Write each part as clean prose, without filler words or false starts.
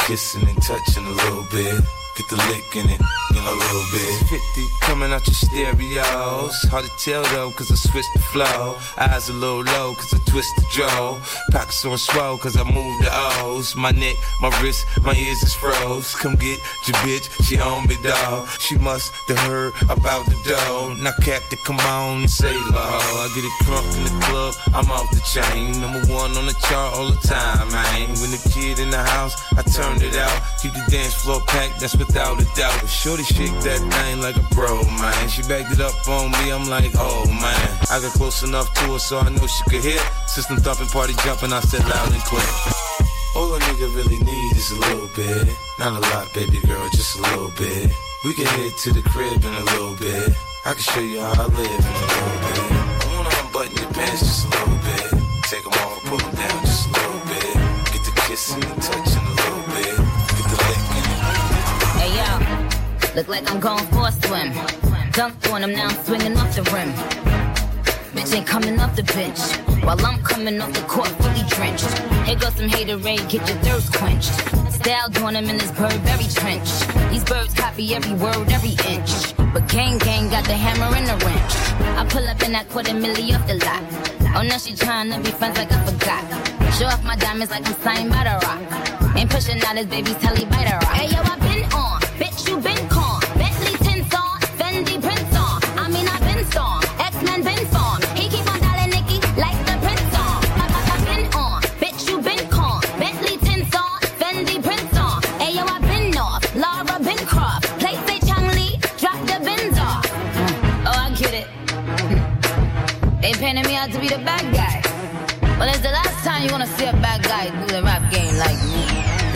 kissing and touching a little bit. Get the lick in it, a little bit. 50 coming out your stereos. Hard to tell though, cause I switched the flow. Eyes a little low, cause I twist the jaw. Pockets on swole, cause I move the O's. My neck, my wrist, my ears is froze. Come get your bitch, she on me, dawg. She must have heard about the dough. Now Captain, come on and say la ho. I get it crunk in the club, I'm off the chain. Number one on the chart all the time, man. When the kid in the house, I turned it out. Keep the dance floor packed, that's without a doubt. But shorty shake that thing like a bro, man. She backed it up on me, I'm like, oh man. I got close enough to her so I know she could hear. System thumping, party jumping, I said loud and clear. All a nigga really need is a little bit. Not a lot, baby girl, just a little bit. We can head to the crib in a little bit. I can show you how I live in a little bit. I wanna unbutton your pants just a little bit. Take them off, pull them down just a little bit. Get the kissing and touching a little bit. Get the licking. Hey yo, look like I'm going for a swim. Dunked on him, now I'm swinging off the rim. Bitch ain't coming off the bench, while I'm coming off the court fully drenched. Here goes some haterade, get your thirst quenched. Style doing him in this Burberry trench. These birds copy every word, every inch. But gang got the hammer and the wrench. I pull up in that $250,000 off the lot. Oh, now she tryna be friends like I forgot. Show off my diamonds like I'm signed by the rock. Ain't pushing out his baby's telly by the rock. Hey yo, I been on, bitch you been con. Bentley tints on, Fendi prints on. I mean I been storm, X-Men been form. He keep on dialing Nicki like the prince on. I been on, bitch you been con. Bentley tints on, Fendi prints on. Hey yo, I been off, Laura been Croft. Play say Chang Lee, drop the bins off. Oh I get it. They painted me out to be the bad guy. Well, it's the last time you wanna see a bad guy do the rap game like me.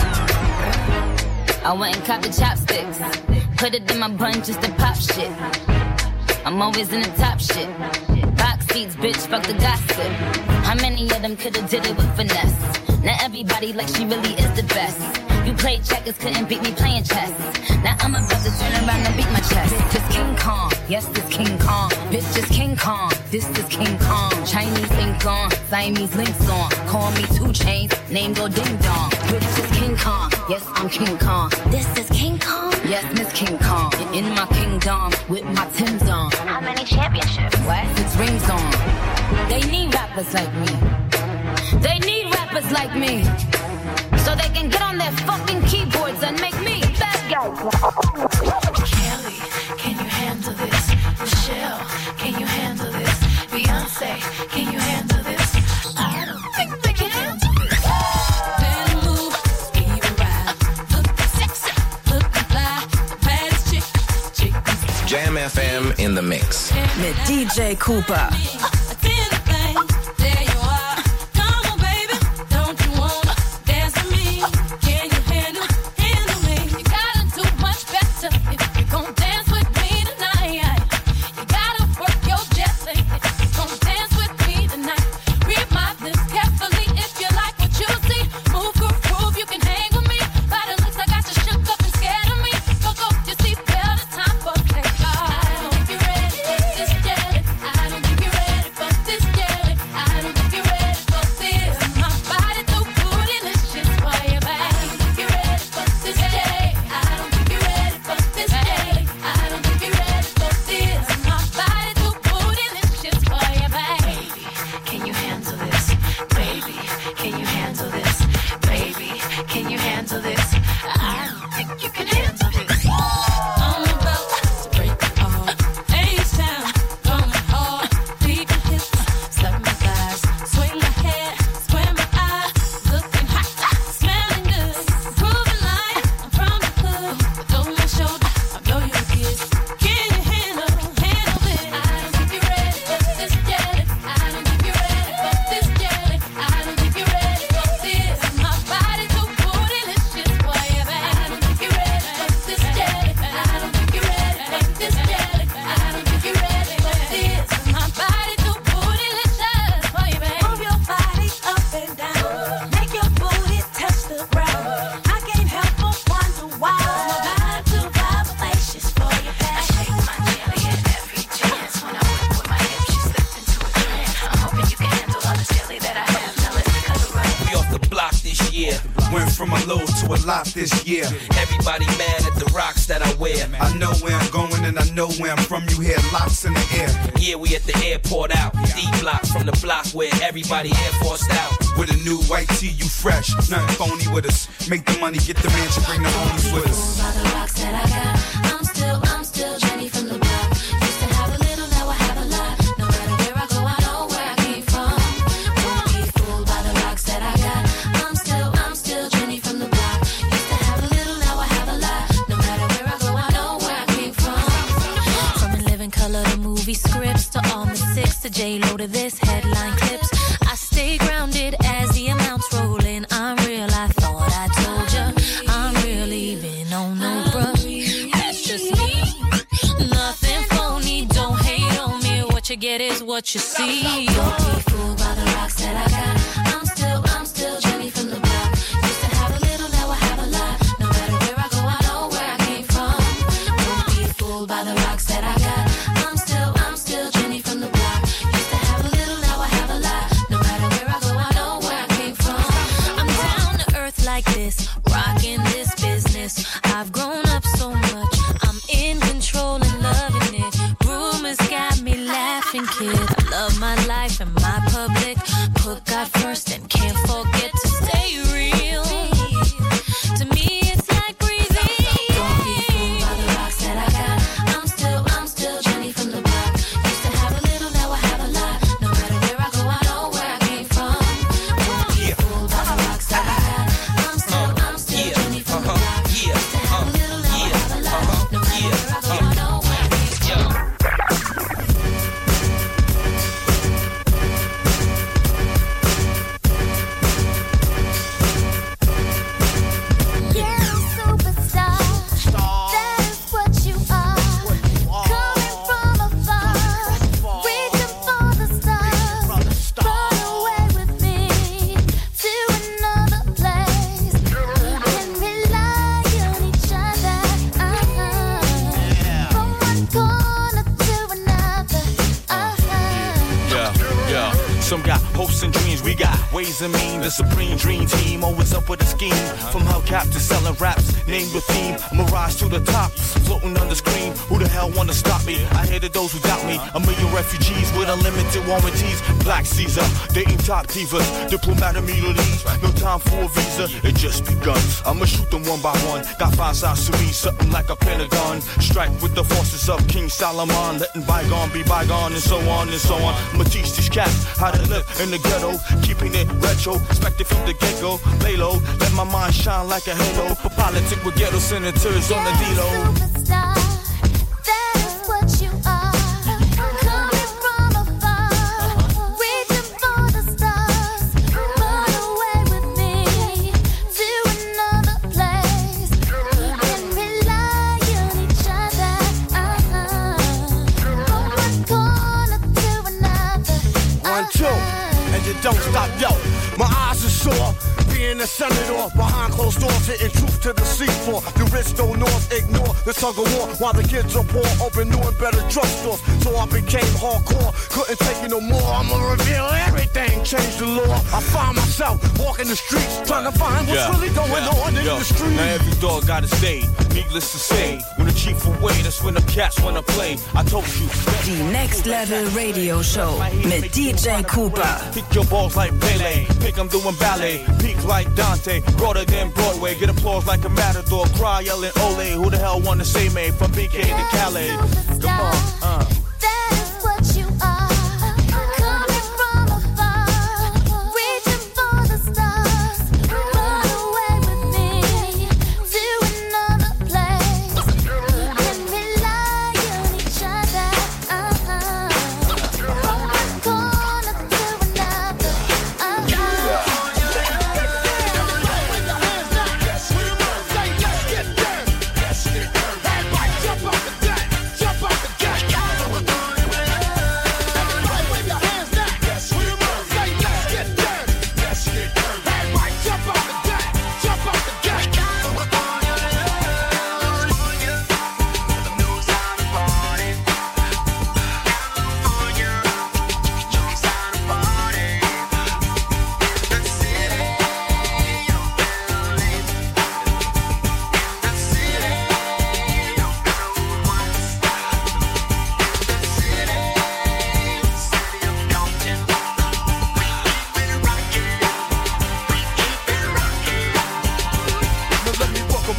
I went and copped the chopsticks, put it in my bun just to pop shit. I'm always in the top shit. Box seats, bitch, fuck the gossip. How many of them could've did it with finesse? Now everybody like she really is the best. You played checkers, couldn't beat me playing chess. Now I'm about to turn around and beat my chest. This King Kong, yes, this King Kong. Bitch, this King Kong, this is King Kong. Chinese ink on, Siamese links on. Call me 2 Chainz, name go ding dong. Bitch, this King Kong, yes, I'm King Kong. This is King Kong, yes, Miss King Kong. In my kingdom, with my Timbs on. How many championships? What? 6 rings on. They need rappers like me. They need rappers like me. So they can get on their fucking keyboards and make me bad guy. Kelly, can you handle this? Michelle, can you handle this? Beyonce, can you handle this? I don't think they can handle this. Better move, even ride. Look sexy, look fly. Baddest chick. Jam FM in the mix. Med DJ Cooper. I don't think you're ready for load to a lot this year. Everybody mad at the rocks that I wear. I know where I'm going and I know where I'm from. You hear locks in the air. Yeah, we at the airport out. D-block from the block where everybody Air Forced out. With a new white tee, you fresh. Nothing phony with us. Make the money, get the mansion, bring the homies with us. By the rocks that I got, I'm still Jenny from the block. Used to have a little, now I have a lot. No matter where I go, I know where I came from. Don't be fooled by the rocks that I got. I'm still Jenny from the block. Used to have a little, now I have a lot. No matter where I go, I know where I came from. From In Living Color to movie scripts to all Six to J-Lo to this headline clips. I stay grounded as the amounts roll in. I'm real, I thought I told ya. I'm real, even on no bruh. That's just me. Nothing phony, don't hate on me. What you get is what you see. Don't be fooled by the rocks that I got. I'm still Jenny from the block. Used to have a little, now I have a lot. No matter where I go, I know where I came from. Don't be fooled by the rocks that I got. I'm still Jenny from the block. Used to have a little, now I have a lot. No matter where I go, I know where I came from. I'm down to earth like this, rocking this business. I've grown up so much, I'm in control and loving it. Rumors got me laughing, kid. I love my life and my public. Put God first and can't forget to stay real. To me, it's like breathing. Don't be fooled by the rocks that I got. I'm still Jenny from the block. Used to have a little, now I have a lot. No matter where I go, I know where I came from. Don't be fooled by the rocks that I got. I'm still Jenny from the block. Used to have a little, now I have a lot. No matter where I go, I know where I came from. Some got hopes and dreams, we got ways and means. The supreme dream team, always up with a scheme. From hubcap to selling raps, name your theme. I'm a rise to the top, floating on the screen. Who the hell wanna stop me? I hated those who doubt me. A million refugees with unlimited warranties. Black Caesar, dating top divas. Diplomat immunities, no time for a visa. It just begun. I'ma shoot them one by one. Got 5 sides to me, something like a pentagon. Strike with the forces of King Solomon. Letting bygone be bygone and so on and so on. I'ma teach these cats how to live in the ghetto, keeping it retro, expected from the get-go, lay low, let my mind shine like a halo, for politics with ghetto senators on the D-Lo. Superstar, that's what you are. Coming from afar, reaching for the stars. Run away with me to another place. And rely on each other. From one corner to another. 1, 2, and you don't stop, yo. My eyes are sore, being a senator behind closed doors, hitting truth to the seafloor. The rich don't north ignore the tug of war, while the kids are poor, open new and better drugstores. So I became hardcore, couldn't take it no more. I'ma reveal everything, change the law. I find myself walking the streets, trying to find what's really going on in the street. Now every dog got a stay, needless to say. When the chief away, that's when the cats wanna play. I told you. Die Next Level Radio Show mit DJ Cooper. Kick your balls like Pele, pick them doing ballet. Peak like Dante, broader than Broadway. Get applause like a matador, cry yelling ole. Who the hell wanna say me from BK to Calais? Come on, That's what you are. Coming from afar, reaching for the stars. Run away with me to another place. And rely on each other. From one corner to another.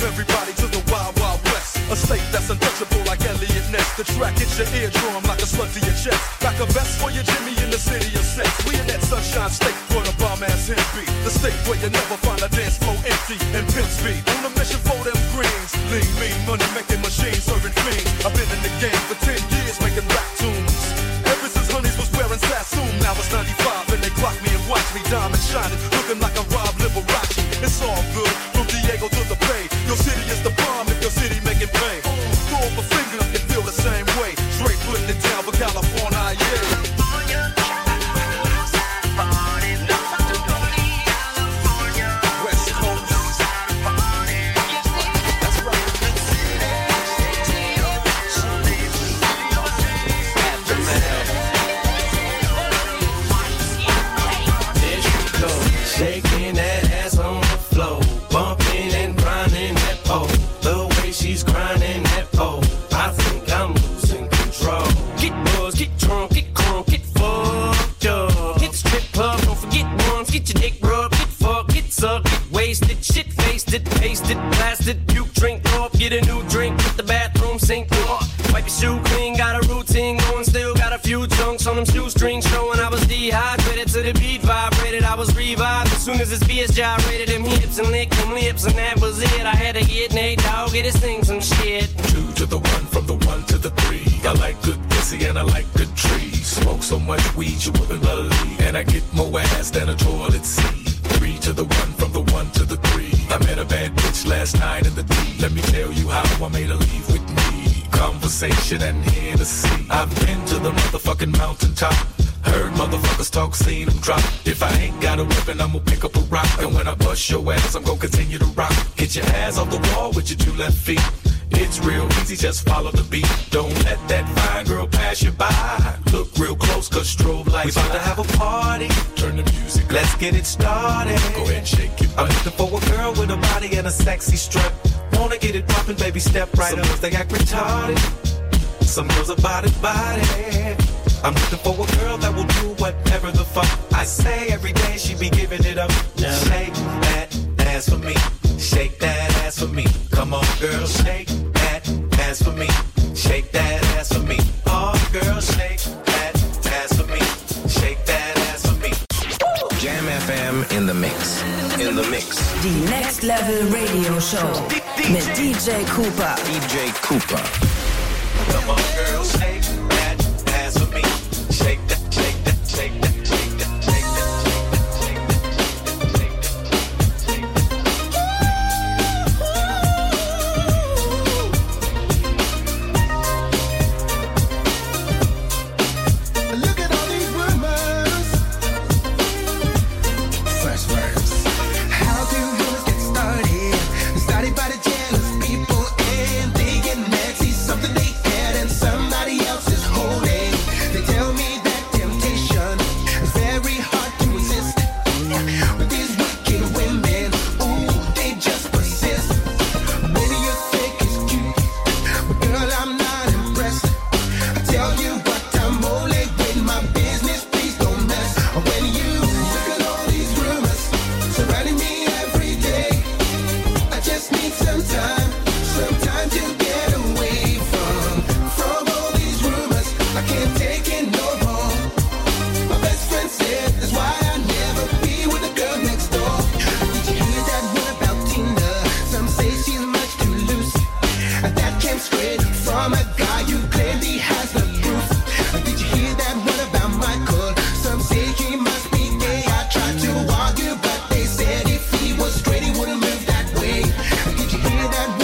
everybody to the Wild Wild West. A state that's untouchable like Elliot Ness. The track hits your eardrum like a slug to your chest. Back a vest for your Jimmy in the city of sex. We in that sunshine state where the bomb ass him be. The state where you never find a dance floor empty and pimp speed. On a mission for them greens. Lean, mean, money making machines serving fiends. I've been in the game for 10 years making rap tunes. Ever since Honeys was wearing Sassoon. Now it's 95 and they clock me and watch me diamond shining. Looking like a Rob Liberace. It's all good from Diego to the Bay. Your city is the bomb if your city making pain. Throw up a finger and feel the same way. Straight putting it down for California, yeah. Shaking that ass on the floor, bumping and grinding that pole. The way she's grinding that pole, I think I'm losing control. Get buzzed, get drunk, get crunk, get fucked up. Hit the strip club, don't forget once. Get your dick rubbed, get fucked, get sucked, get wasted, shit faced it, pasted, blasted. Puke, drink, throw up, get a new drink, hit the bathroom sink, throw up. Wipe your shoe clean, got a routine going, still got a few chunks on them shoestrings showing I was dehydrated to the beat vibrated. I was revived as soon as this BS gyrated them hips and licked them lips, and that was it. I had to get Nate Dogg, get his thing some shit. 2 to the 1, from the 1 to the 3. I like good pussy and I like good trees. Smoke so much weed you wouldn't believe, and I get more ass than a toilet seat. 3 to the 1, from the 1 to the 3. I met a bad bitch last night in the D. Let me tell you how I made her leave with me. Conversation and Hennessy. I've been to the motherfucking mountaintop. Heard motherfuckers talk, seen them drop. If I ain't got a weapon, I'm gonna pick up a rock. And when I bust your ass, I'm gonna continue to rock. Get your ass off the wall with your 2 left feet. It's real easy, just follow the beat. Don't let that fine girl pass you by. Look real close, cause strobe lights. We about to have a party. Turn the music up. Let's get it started. Go ahead and shake it. I'm looking for a girl with a body and a sexy strut. Wanna get it poppin', baby, step right up. Some girls, they act retarded. Some girls are body. I'm looking for a girl that will do whatever the fuck I say. Every day she be giving it up. Yeah. Shake that ass for me. Shake that ass for me. Come on, girl, shake that ass for me. Shake that ass for me. Oh, girl, shake that ass for me. Shake that ass for me. Jam FM in the mix. In the mix. Die Next Level Radio Show mit DJ Cooper. DJ Cooper. Come on, girl, shake that ass for me. Shake that, shake that, shake that, shake that, shake that, shake that, shake that, shake that, shake that. Look at all these rumors. First words. How do rumors get started? Started by the jealous people, and they get mad, see something they had and somebody else is holding. They tell me that temptation is very hard to resist. But these wicked women, ooh, they just persist. Baby, you think it's cute, but girl, I'm not impressed. I tell you what, I'm only with my business, please don't mess. When you look at all these rumors surrounding me every day, I just need some time to get away from all these rumors. I can't take it no more. My best friend said that's why I never be with the girl next door. Did you hear that one about Tina? Some say she's much too loose. That came straight from a guy who claimed he has the proof. Did you hear that one about Michael? Some say he must be gay. I tried to argue, but they said if he was straight, he wouldn't move that way. Did you hear that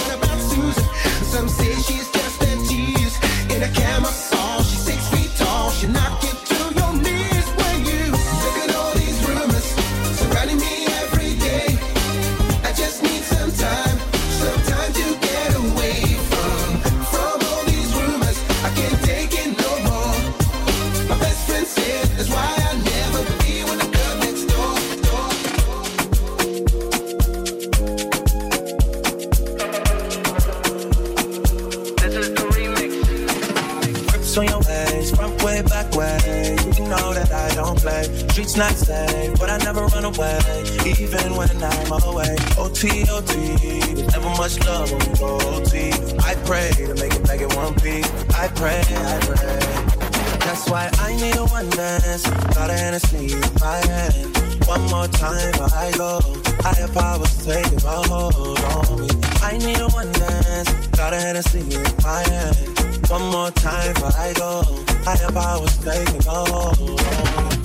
Streets not safe, but I never run away, even when I'm away. OT, OT, there's never much love when we go OT. I pray to make it back in one piece. I pray. That's why I need a one dance. Got a Hennessy in my hand. One more time before I go. Higher powers taking a hold on me. I need a one dance. Got a Hennessy in my hand. One more time before I go. Higher powers taking a hold on me.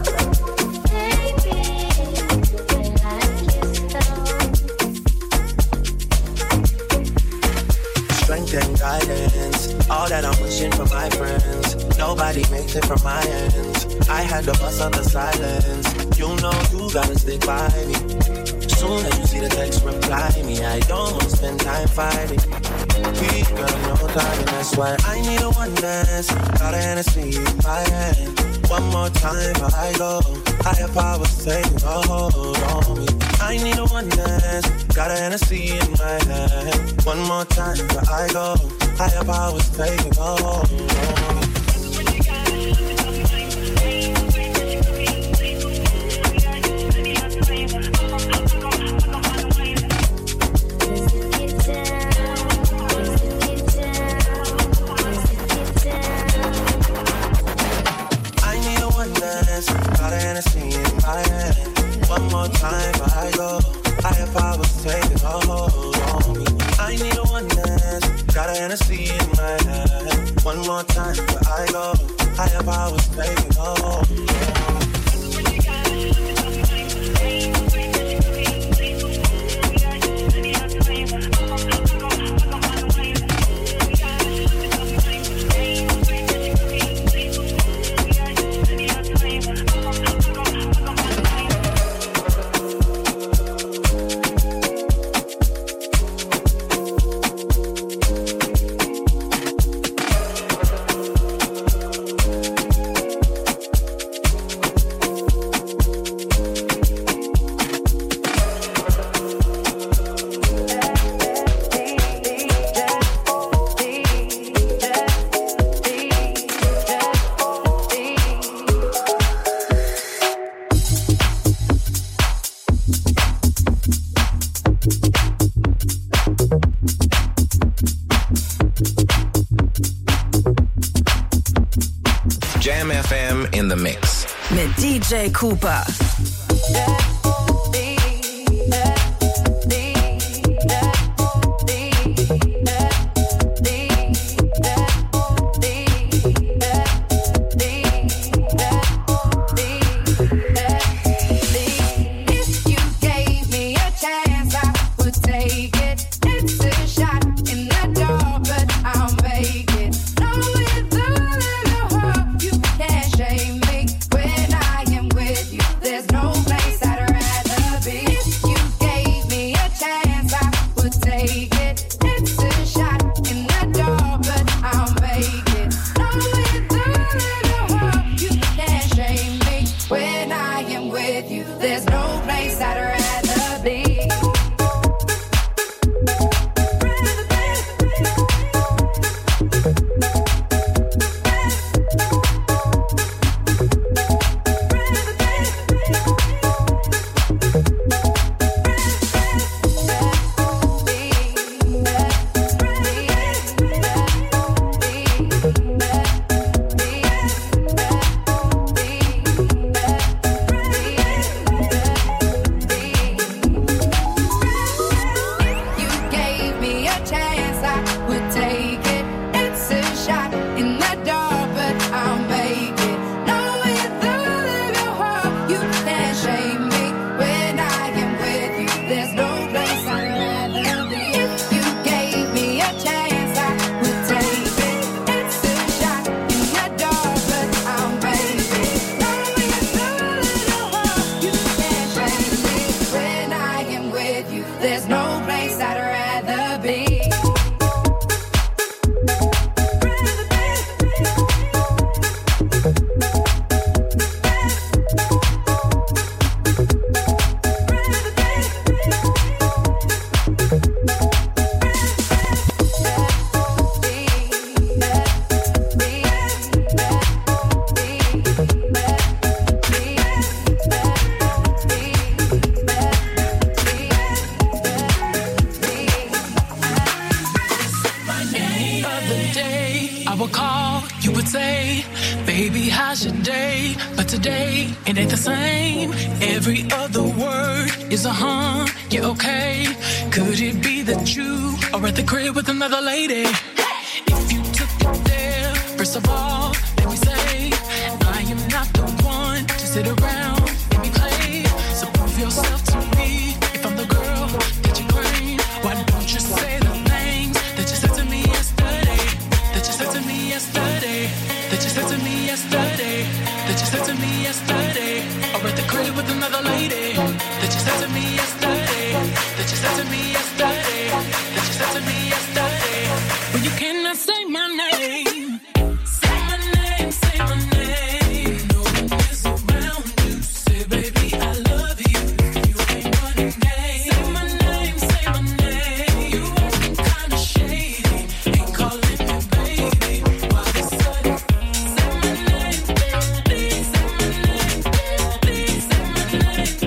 Strength and guidance, all that I'm wishing for my friends. Nobody makes it from my ends. I had to bust up the silence. You know you gotta stick by me. Soon as you see the text, reply me. I don't wanna spend time fighting. We got no time, and that's why I need a one dance. Got a Hennessy in my hand. One more time before I go. Higher powers taking a hold on me. I need a one dance. Got a Hennessy in my hand. One more time before I go. Higher powers taking a hold on me. Got a Hennessy in my hand. One more time before I go. Higher powers taking a hold on me. I need a one dance. Got a Hennessy in my hand. One more time before I go. Higher powers taking a hold on me. Jam FM in the mix. Med DJ Cooper. There's no place I'd rather be. would call, you would say, baby, how's your day? But today, it ain't the same. Every other word is a yeah, okay. Could it be that you are at the crib with another lady? If you took it there, first of all, let me say, I am not the one to sit around and be played. So prove yourself to me. If I'm the girl that you claim, why don't you say the things that you said to me yesterday? That you said to me yesterday. That you said to me yesterday. That you said to me yesterday. Or at the crib with another lady. That you said to me yesterday. That you said to me yesterday. That you said to me yesterday. When you cannot say my name. Say my name, say my name. No one is around you. Say, baby, I love you. You ain't running game. Say my name, say my name. You acting kinda shady. Ain't calling me baby. Why the sudden? Say my name, please. Say my name, please. Say my name.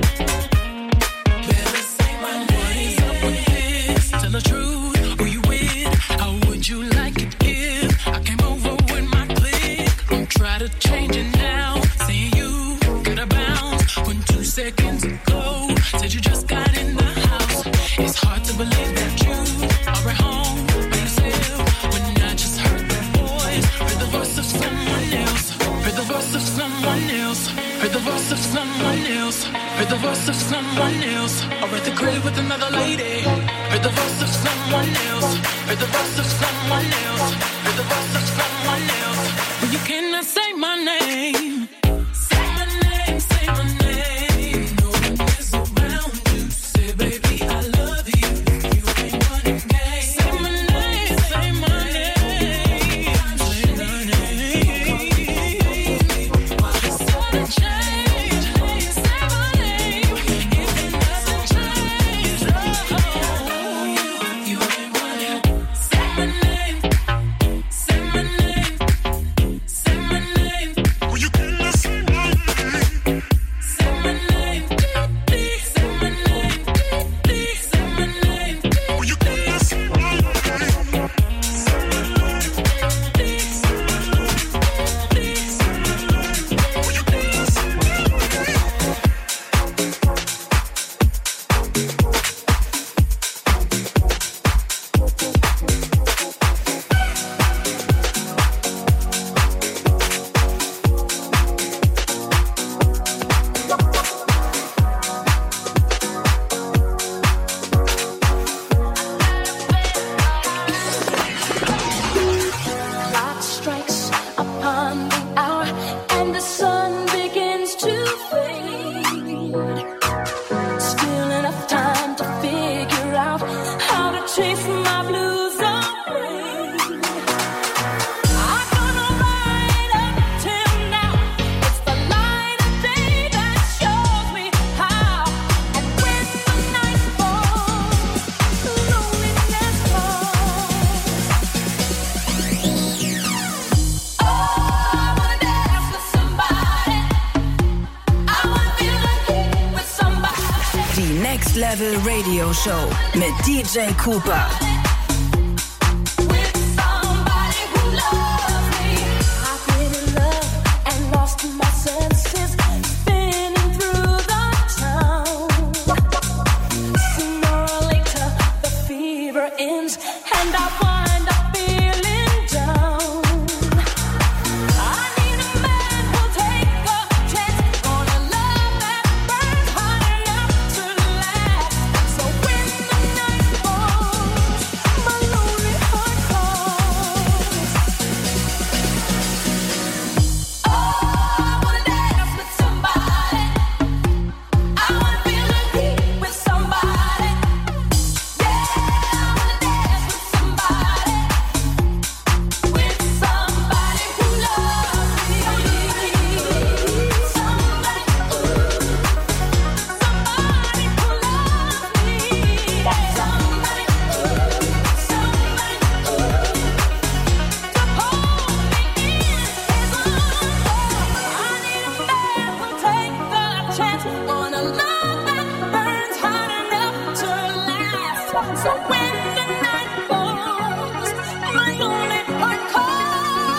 Better say my name. What is up with this? Tell the truth. Who you with? How would you like it if I came over with my clique? Don't try to change it now. Saying you gotta bounce when 2 seconds ago said you just got in the house. It's hard to believe that you are at home by yourself when I just heard the voice, heard the voice of someone else, heard the voice of someone else, heard the voice of someone else, heard the voice of someone else, or at the crib with another lady, heard the voice of someone else, heard the voice of someone else, heard the voice of someone else. When you cannot say my name. Say my name, say my name. No one is around you. Say, baby, I love you. You ain't running game. Say my name, say my name. Say my name. Why the sudden change? Say my name. If it doesn't change, you ain't running. Say my name. Say my name. Say my name. Well, you cannot say my name. Say my name. Please say my name. Please say my name. Well, you cannot say my name. Say my name. Please say my name. Please say my name. Well, you cannot say my name. Clock strikes upon the hour and the sun begins to fade. Still enough time to figure out how to chase my blues away. I'm gonna ride up till now. It's the light of day that shows me how. And when the night falls, loneliness falls. Oh, I wanna dance with somebody. I wanna feel lucky with somebody. Die Next Level Radio Show mit DJ Cooper. With somebody who loves me. I've been in love and lost my senses, spinning through the town. Sooner or later, the fever ends and I wind up feeling down. I need a man who'll take a chance on a love that burns hot enough to last. So when the night falls, my lonely heart calls. Oh, I wanna dance with somebody. I wanna feel lucky with somebody. Yeah, I wanna dance with somebody. With somebody who loves me. Somebody, somebody who loves me. Somebody, somebody to hold me in his arms. I need a man who'll take the chance on a love that burns hot enough to last. So when the night falls, my lonely heart calls.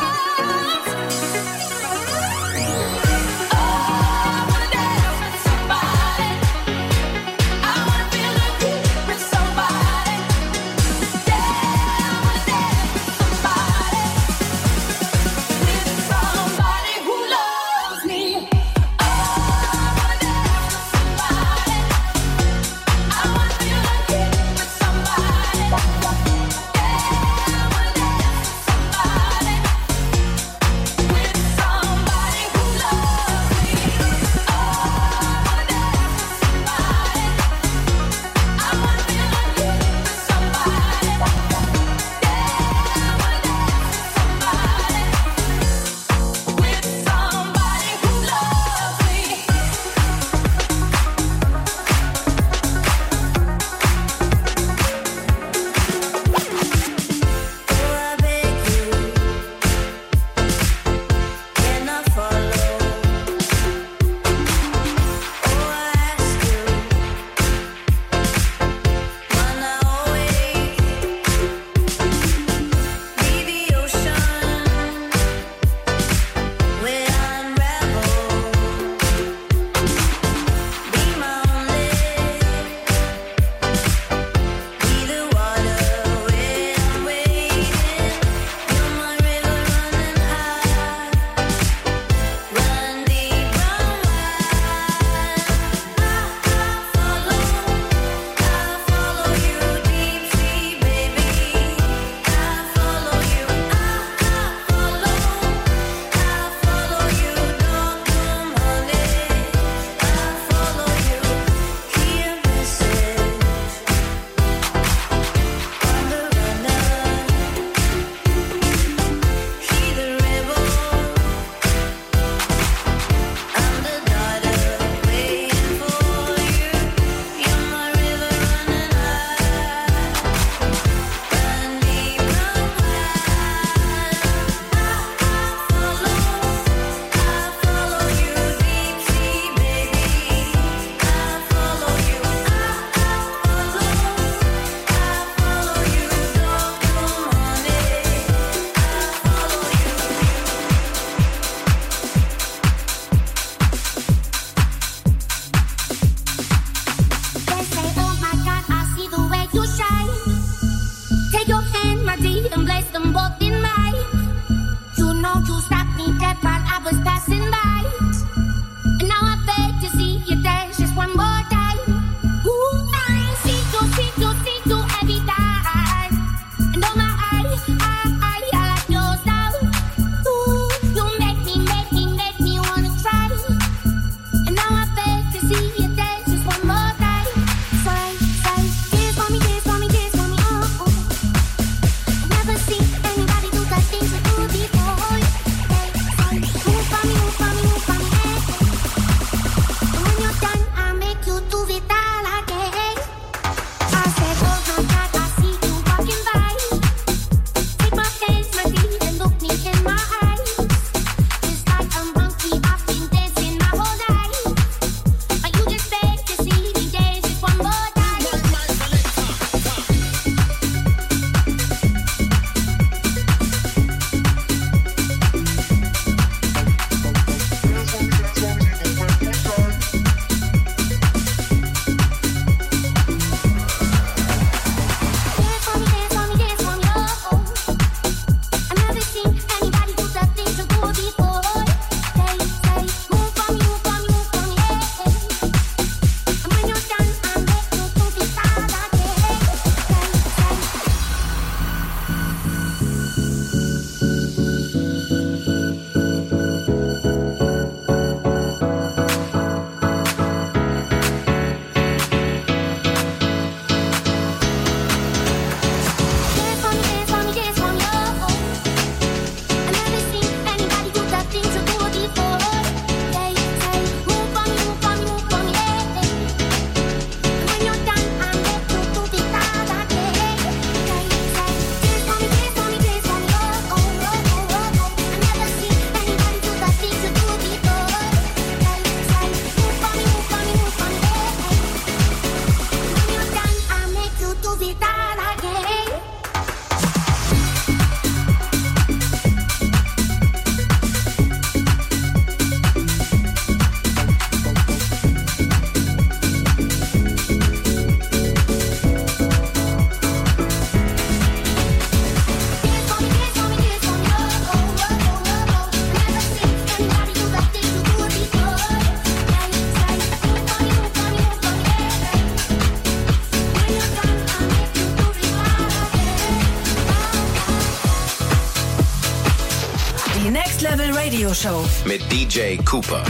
Radio Show mit DJ Cooper.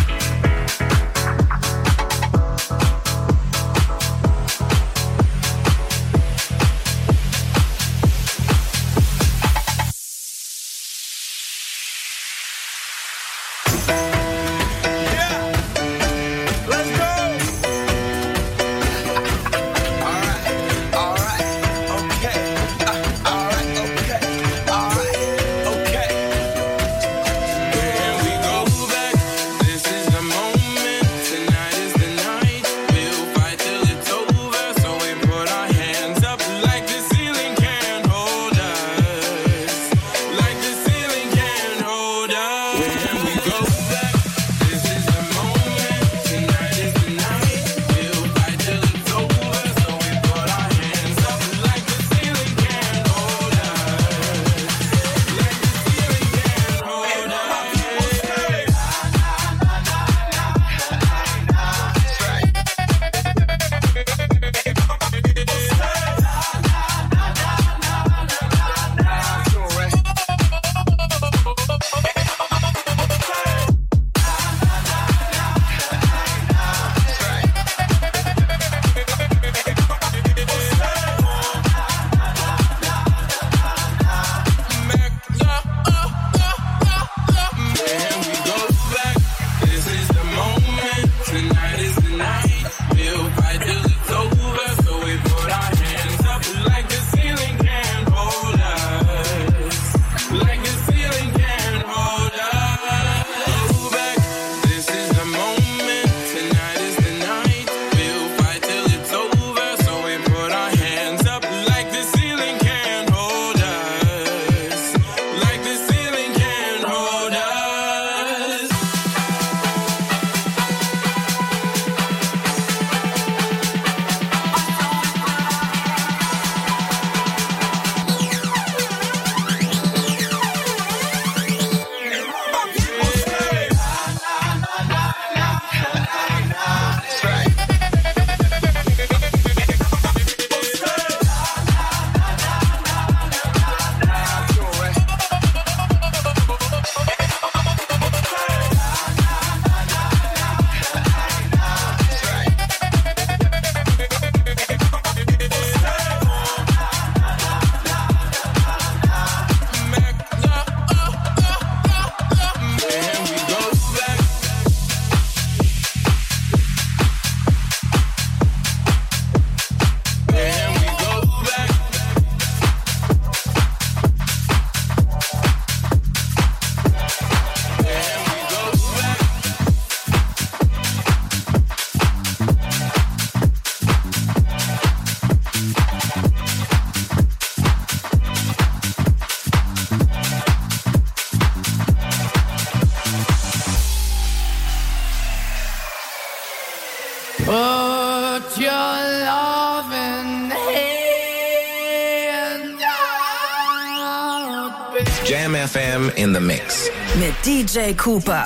Jam FM in the mix. Mit DJ Cooper.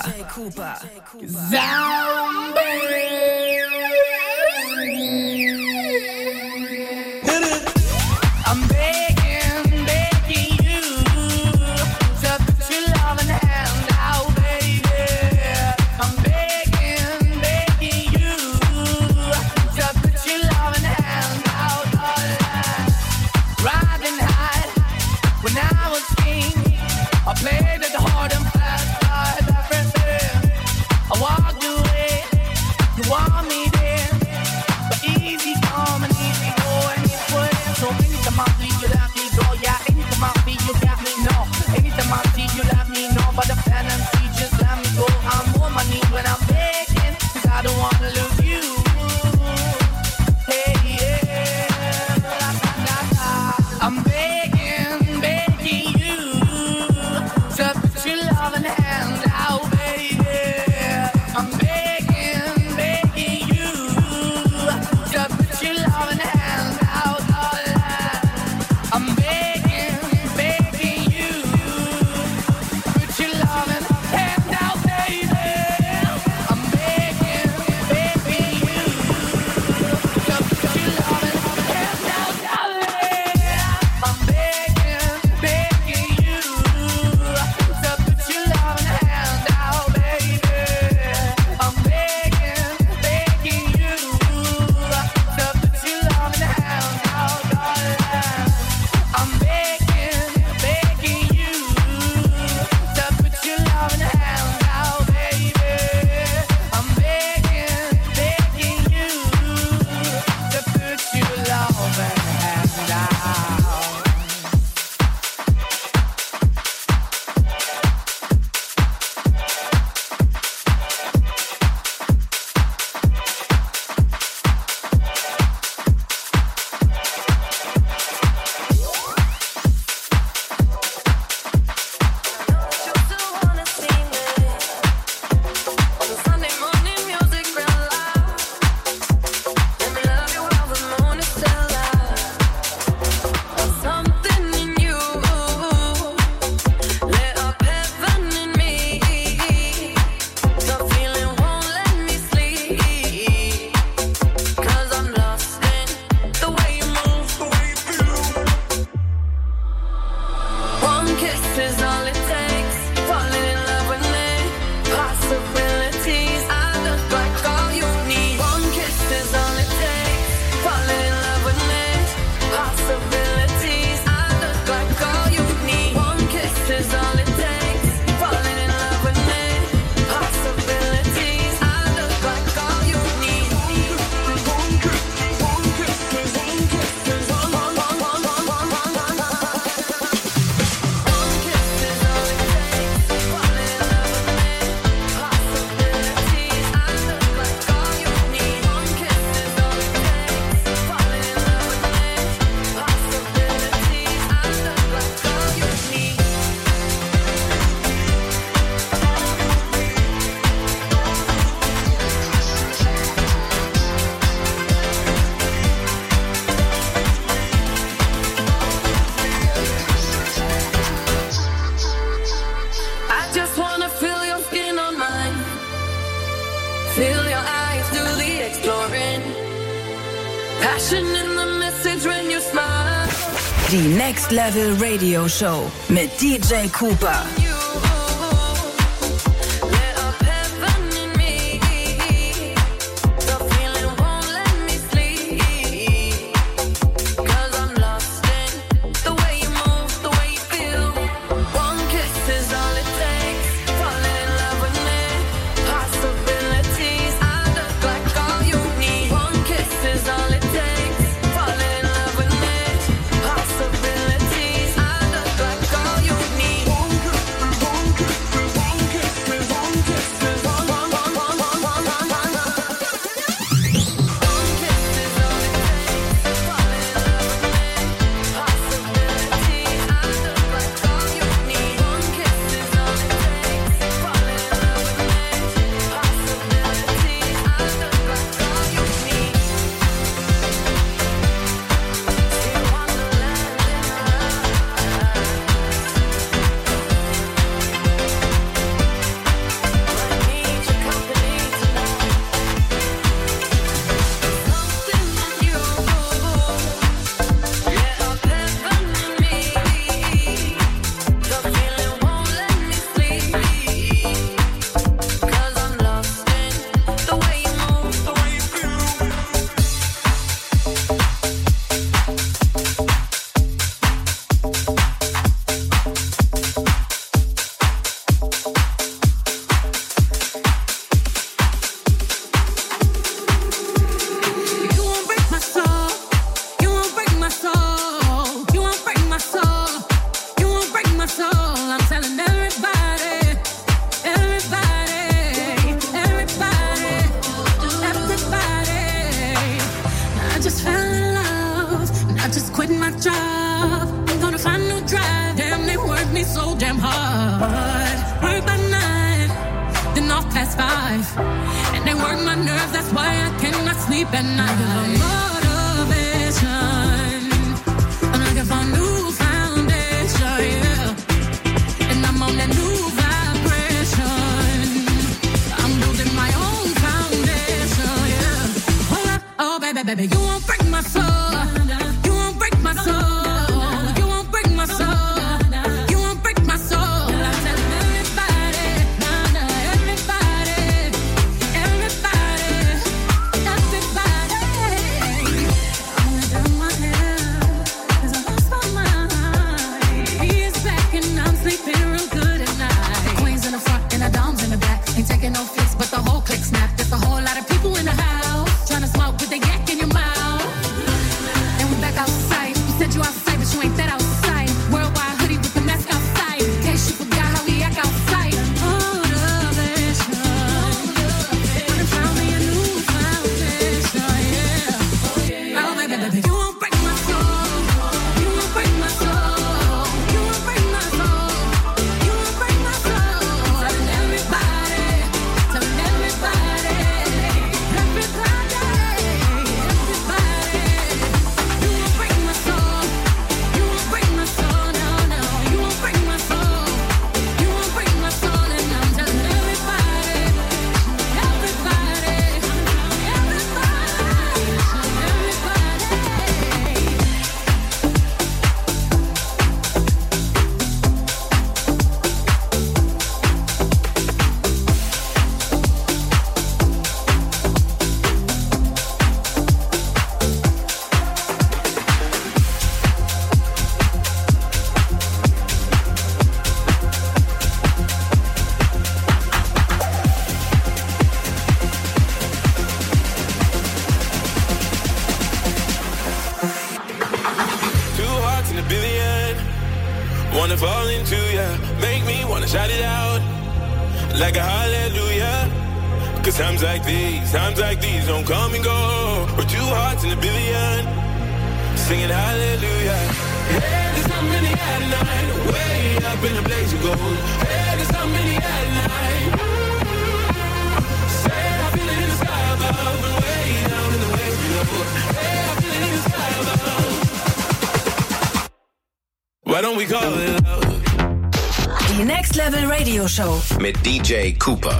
I'm begging you to put your loving hand out, baby. I'm begging you to put your loving hand out. Riding high when I was king, I played it hard and fast, everything. I walked away. kiss is all it takes. Falling in love with me. Possibilities. I look like all you need. One kiss is all it takes. Falling in love with me. Possibilities. I look like all you need. One kiss is all it takes. Falling in love with me. Possibilities. I look like all you need. One kiss is all it takes. I just wanna feel your skin on mine. Feel your eyes do the exploring. Passion in the message when you smile. Die Next Level Radio Show mit DJ Cooper. Lit up heaven in me. The feeling won't let me sleep. 'Cause I'm lost in the way you move, the way you feel. One kiss is all it takes. Falling in love with me. Possibilities. I look like all you need. One kiss is all it takes. Falling in love with me. Possibilities. I look like all you need. One kiss is one kiss is one kiss is one kiss is one kiss is all it takes. Falling in love with me. Possibilities. I look like all you need. One kiss is all it takes. Falling in love with me. Possibilities. I look like all you need. See wonderland in my eyes. I need your company tonight. Something in you. Lit up heaven in me. The feeling won't let me sleep. 'Cause I'm lost in the way you move, the way you feel. You won't break my soul. You won't break my soul. You won't break my soul. You won't break my soul. I'm telling everybody, everybody, everybody, everybody. I just fell in love, and I just quit my job. I'm gonna find a new drive. Damn, they work me so damn hard. Work by 9, then off past 5, and they work my nerves. That's why I cannot sleep at night. Motivation, I'm looking for a new foundation, yeah. And I'm on that new vibration. I'm building my own foundation, yeah. Hold up, oh baby, baby, you won't break my soul. You won't break my soul. You won't break my soul. You won't break my soul. I'm telling everybody, nah, nah, everybody, everybody, everybody. I'm gonna do my head. in a billion. Wanna fall into ya, make me wanna shout it out like a hallelujah. Cause times like these don't come and go. We're two hearts in a billion, singing hallelujah. Hey, there's so many at night, way up in a blaze of gold. Hey, there's so many at night. Say I feel it in the sky above, and way down in the waves below. Hey, I feel it in the sky above. Why don't we call it love? Die Next Level Radio Show mit DJ Cooper.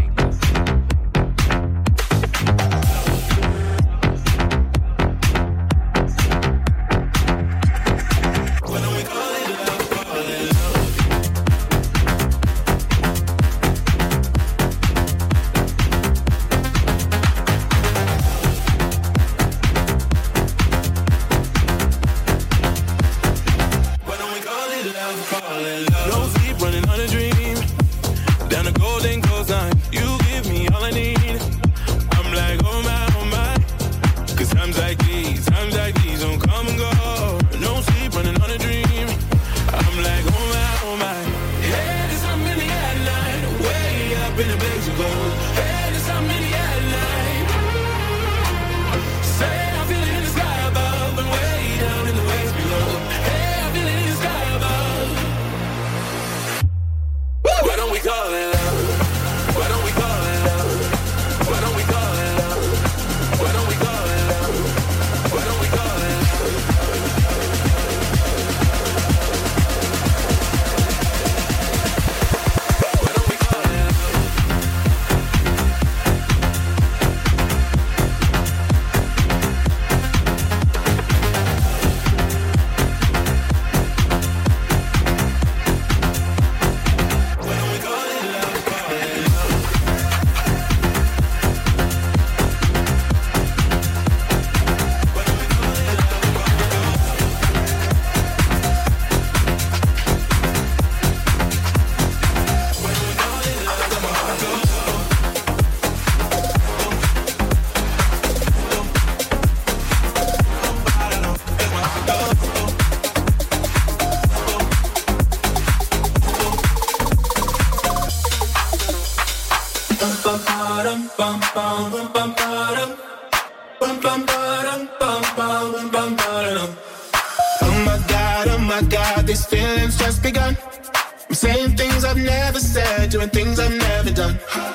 Oh my God, these feelings just begun. I'm saying things I've never said, doing things I've never done.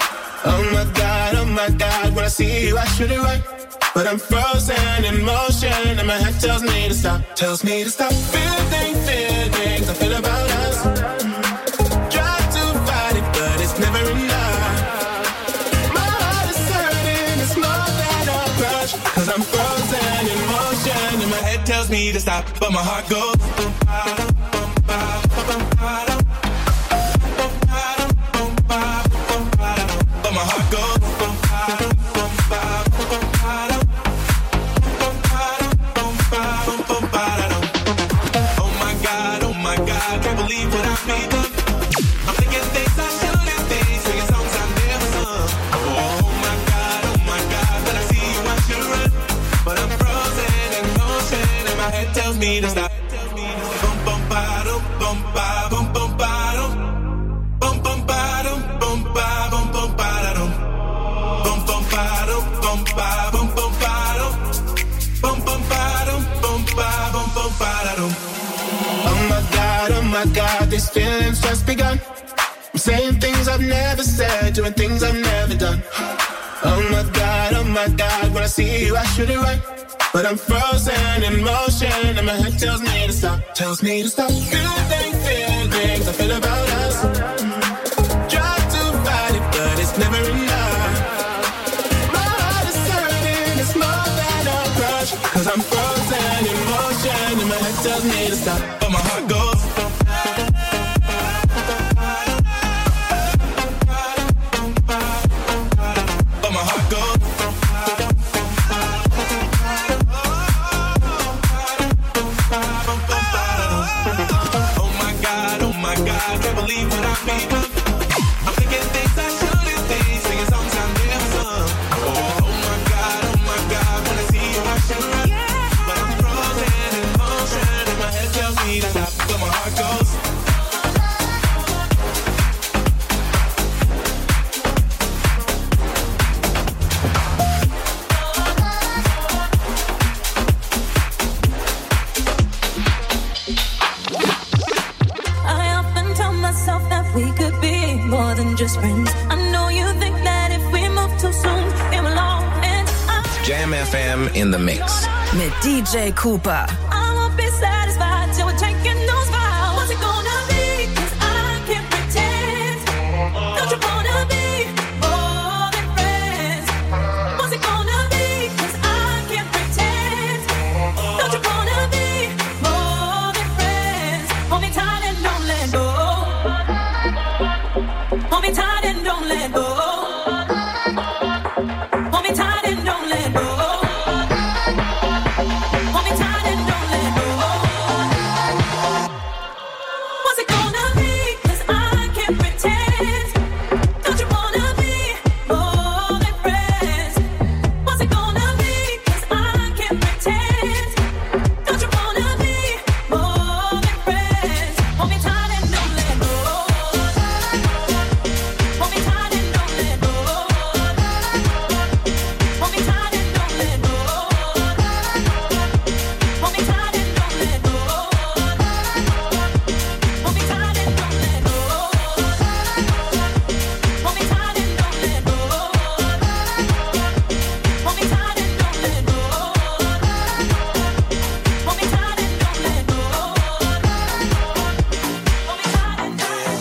Oh my God, when I see you I should it right. But I'm frozen in motion and my head tells me to stop. Feeling things I feel about us. Try to fight it, but it's never enough. My heart is hurting, it's more than a crush. Cause I'm frozen in motion and my head tells me to stop. But my heart goes but my heart goes Oh my God, can't believe what I've become. I'm thinking things I shouldn't think, singing songs I never sung. Oh my God, when I see you I should run. But I'm frozen in motion and my head tells me to stop. Bum bum ba-dum, bum ba bum bum ba-dum. Bum bum ba-dum, bum ba bum bum ba-dum. Bum bum ba-dum, bum ba bum bum ba-dum. Bum bum ba-dum, bum ba bum bum ba-dum. Oh my God, these feelings just begun. I'm saying things I've never said, doing things I've never done. Oh my God, when I see you I should it right. But I'm frozen in motion and my head tells me to stop. Feeling things I feel about us. Try to fight it, but it's never enough. My heart is hurting, it's more than a crush. Cause I'm frozen in motion and my head tells me to stop. But my heart goes but my heart goes Oh my God, can't believe what I've become. I'm thinking things I shouldn't think, singing songs I never sung. Oh my God, when I see you I should run. But I'm frozen in motion and my head tells beat, that's where my heart goes. We could be more than just friends. I know you think that if we move too soon, it will all end. Jam FM in the mix. Mit DJ Cooper. I won't be satisfied till we're taking those vows. What's it gonna be? 'Cause I can't pretend. Don't you wanna be more than friends? What's it gonna be? 'Cause I can't pretend. Don't you wanna be more than friends? Hold me tight and don't let go. Hold me tight and don't let go. Hold me tight and don't let go. Hold me tight and don't let go. What's it gonna be? 'Cause I can't pretend. Don't you wanna be more than friends? What's it gonna be? 'Cause I can't pretend. Don't you wanna be more than friends? Hold me tight and don't let go. Hold me tight and don't let go. Hold me tight and don't let go. Hold me tight and don't let go. Hold me tight and don't let go. Hold me tight and don't let go. Hold me tight and don't let go. Hold me tight and don't let go. Hold me tight and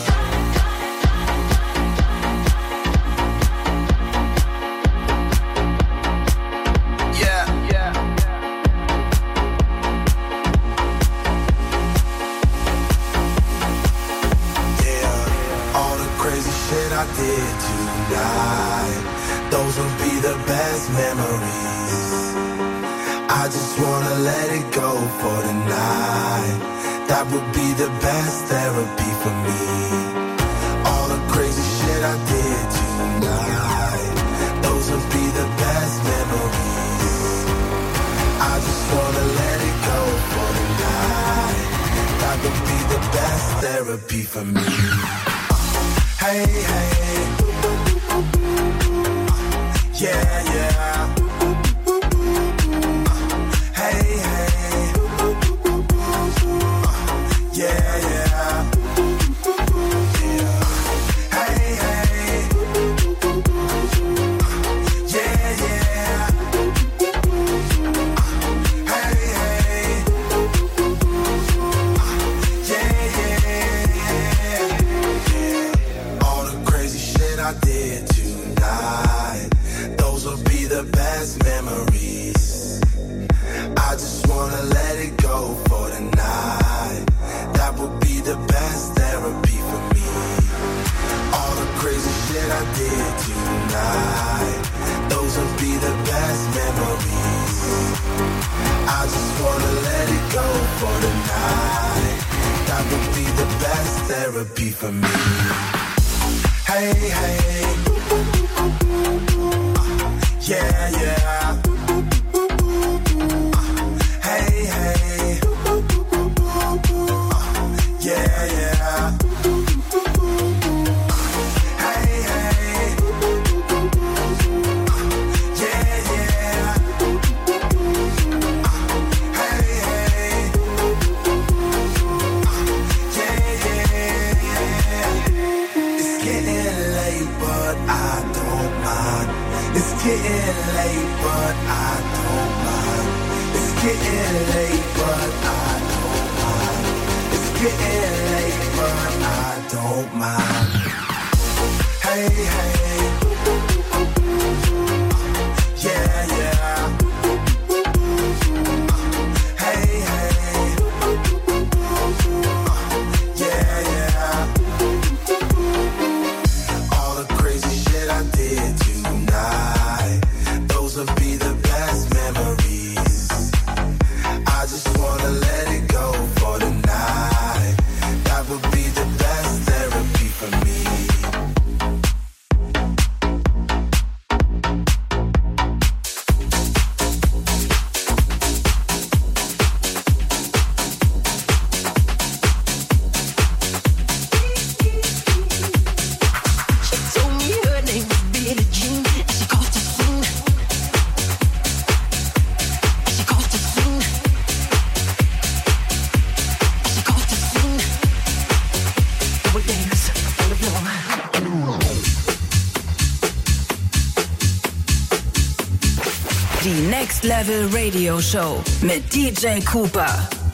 All the crazy shit I did tonight, those will be the best memories. I just wanna let it go for tonight. That would be the best therapy for me. All the crazy shit I did tonight, those will be the best memories. I just wanna let it go for tonight. That would be the best therapy for me. Hey, hey, yeah, yeah. Hey, hey, yeah, yeah. Hey, hey, yeah, yeah. Hey, hey, yeah. All the crazy shit I did tonight, those will be the best memories. I just wanna let it go for tonight. That would be the best therapy for me. All the crazy shit I did tonight, those will be the best memories. I just wanna let it go for tonight. That would be the best therapy for me. Hey, hey, yeah, yeah. Hey, hey, yeah, yeah. Hey, hey, yeah, yeah. Hey, hey, yeah, yeah. It's getting late, but I don't mind. It's getting late, but I don't mind. It's getting late, but I don't mind. It's getting late, but I don't mind. Hey, hey, yeah, yeah. Hey, hey, yeah, yeah. All the crazy shit I did tonight, those will be the best memories. I just wanna let it go for tonight. That would be the best therapy for me. Next Level Radio Show mit DJ Cooper.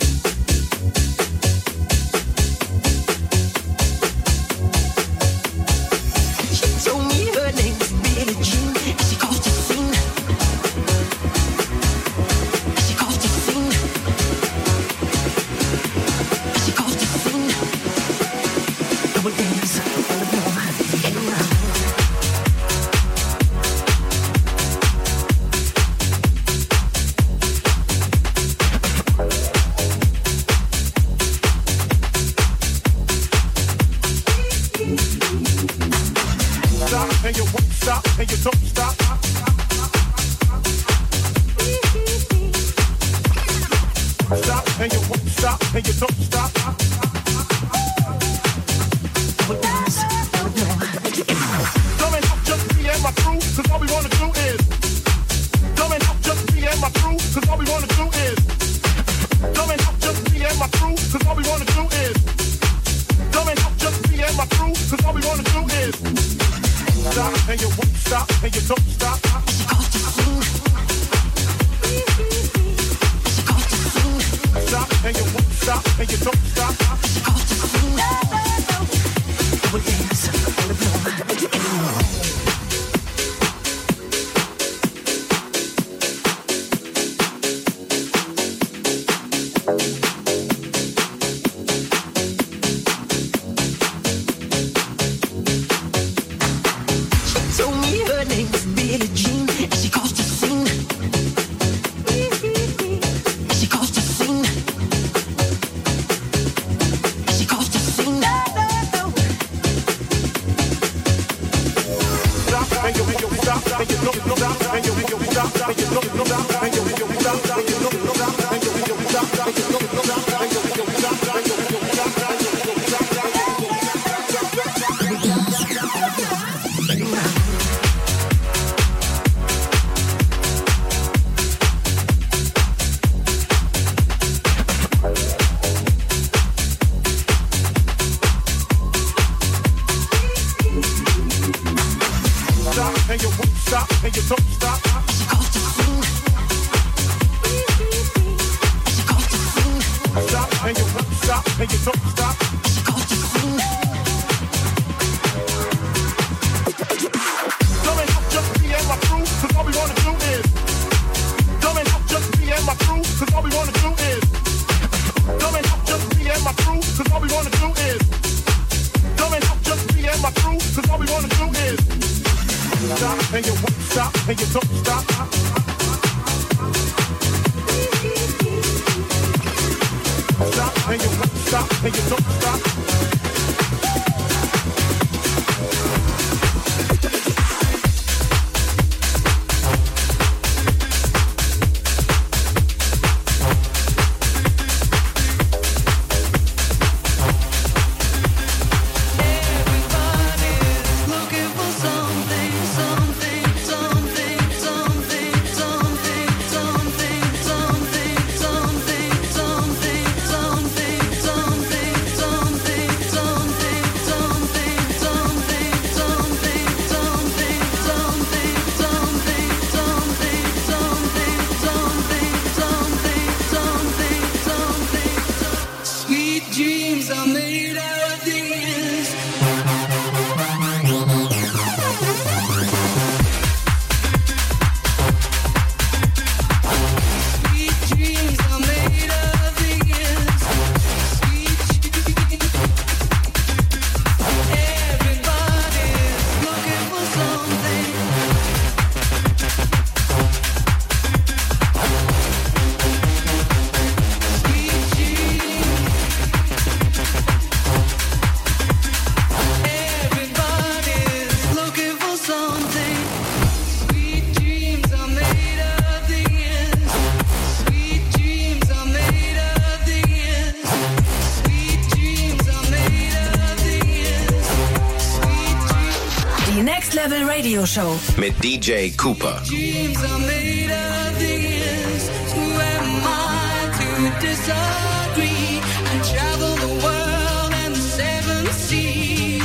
Radio Show mit DJ Cooper. Dreams are made of these. Who am I to disagree? I travel the world and the seven seas.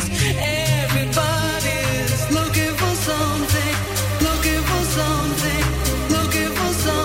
Everybody's looking for something, looking for something, looking for something.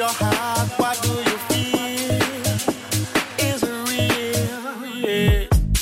your heart, what do you feel? Is it real? Yeah.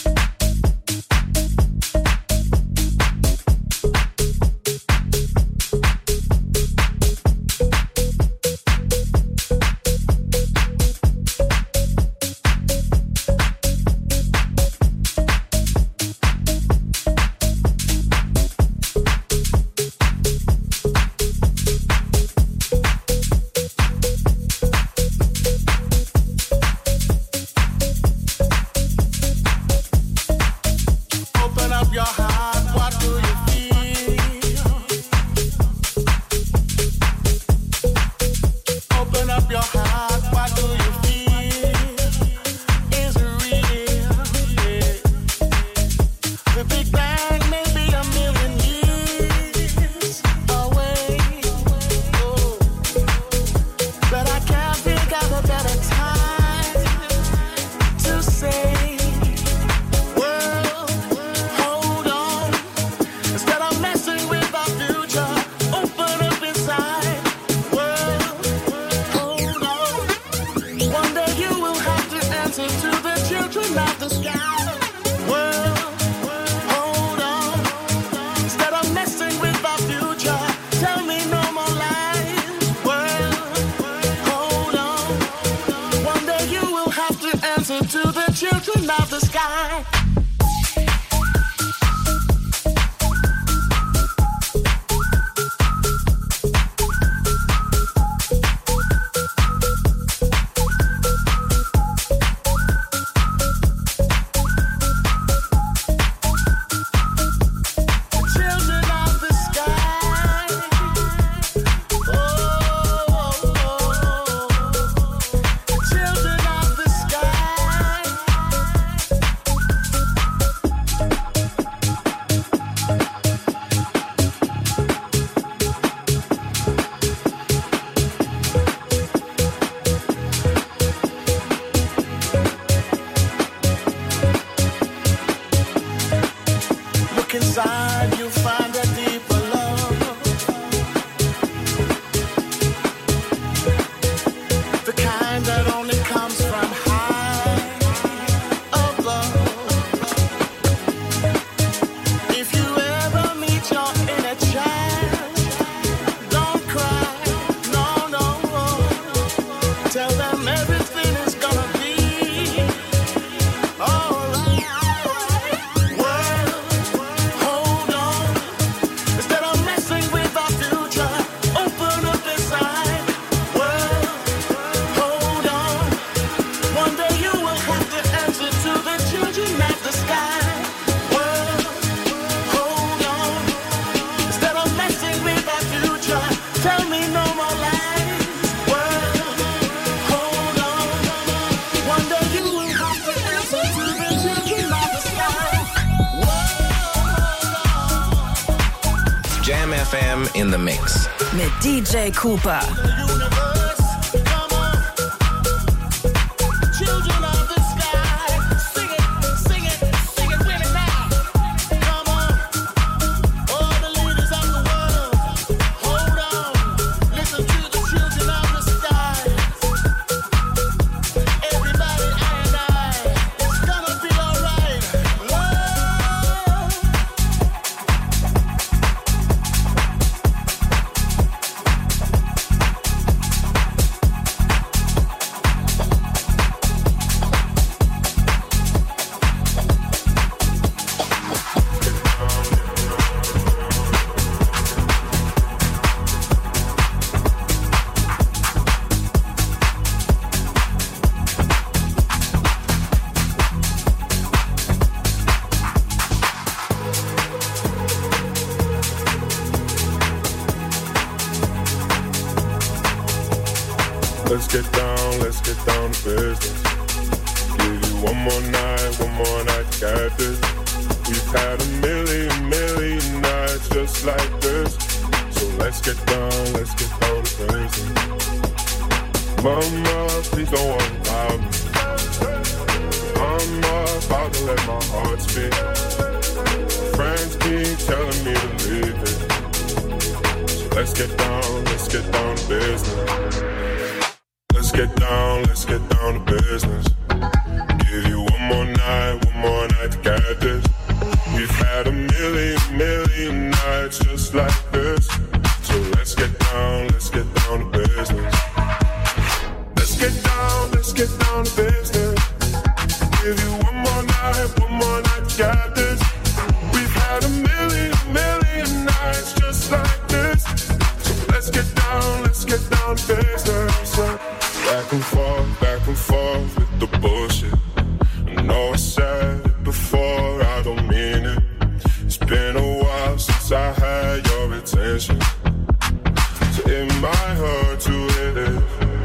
Open up your heart, what do you feel? Open up your heart, what do you feel? Is it real? Yeah. The Big Bang may be a million years away, oh, but I can't think of a better time to say, world, hold on. Instead of messing with our future, open up inside. World, hold on. One day you will have to answer to the children of the sky. World, hold on. Instead of messing with our future, tell me no more lies. World, hold on. One day you will have to answer to the children of the sky. Children of the sky. Children of the sky. Look inside, you'll find a deeper love. The kind that only comes from high above. If you ever meet your inner child, don't cry, no, no. Tell them everything is gonna be alright. World, hold on. Instead of messing with our future, open up inside. World, hold on. One day you will have to answer to the children of the sky. World, hold on. Instead of messing with our future, tell me no more lies. World, hold on. One day you will have to answer to the children of the sky. Jam FM in the mix. Med DJ Cooper. Children of the sky, sing it, sing it, sing it with it now. Come on, all the leaders of the world, hold on. Listen to the children of the sky. Everybody, I and I, it's gonna be alright. Let's get down to business. Give you one more night, got this. We've had a million nights just like this. So let's get down to business. Mama, please don't worry about me. I'm about to let my heart speak. Friends keep telling me to leave it. So let's get down to business. let's get down to business. Give you one more night to get this. We've had a million nights just like this. So let's get down to business. Let's get down to business. Give you one more night to get this. We've had a million nights just like this. So let's get down to business. Back and forth with the bullshit. I know I said it before, I don't mean it. It's been a while since I had your attention, so it might hurt to hit it.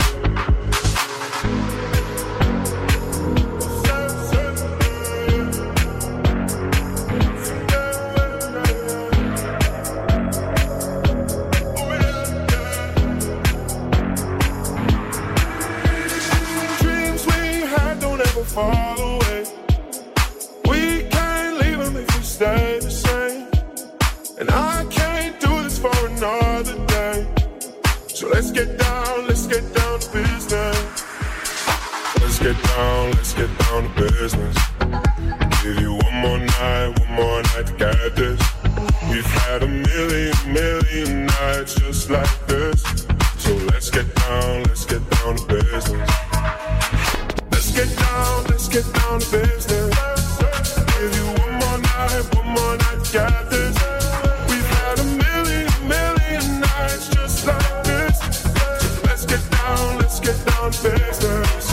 Fall away. We can't leave them if we stay the same. And I can't do this for another day. So let's get down to business. Let's get down to business. Give you one more night to get this. We've had a million nights just like this. So let's get down to business. Let's get down to business. Give you one more night to get this. We've had a million nights just like this. So let's get down to business.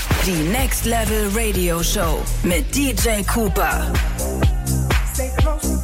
Next Level Radio Show mit DJ Cooper. Stay close.